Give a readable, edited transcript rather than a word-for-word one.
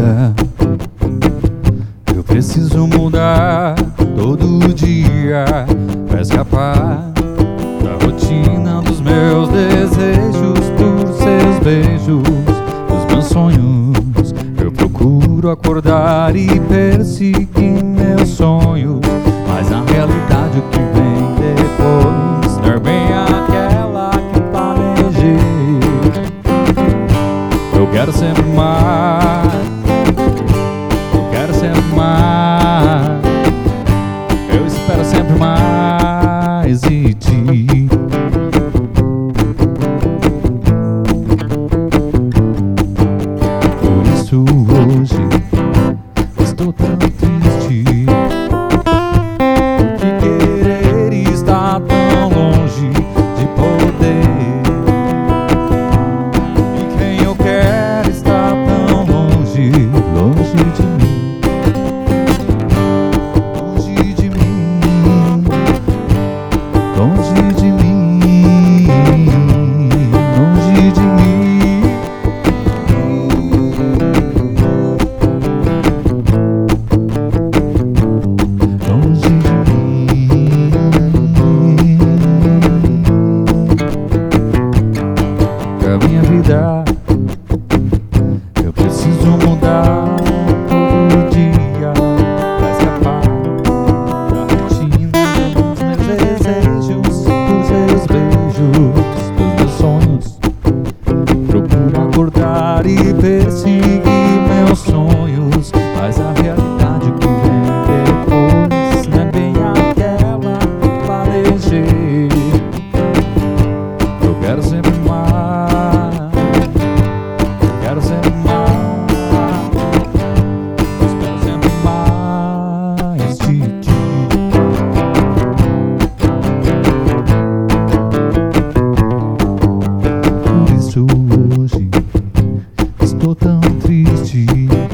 Eu preciso mudar todo dia pra escapar da rotina dos meus desejos por seus beijos, dos meus sonhos. Eu procuro acordar e perseguir meus sonhos, mas a realidade que vem depois não é bem aquela que planejei. Eu quero sempre mais, eu quero sempre mais, eu espero sempre mais de ti. Por isso hoje estou tão triste, porque querer está tão longe de poder, e quem eu quero está tão longe, longe de mim, longe de mim, longe de mim, longe de mim. Longe de mim. Pra minha vida eu preciso mudar todo dia pra escapar da rotina dos meus desejos, dos seus beijos, dos meus sonhos. Procuro acordar e perseguir meus sonhos, mas a realidade que vem depois não é bem aquela que planejei. Eu quero sempre mais, quero sempre mais, eu espero sempre mais de ti. Por isso hoje estou tão triste,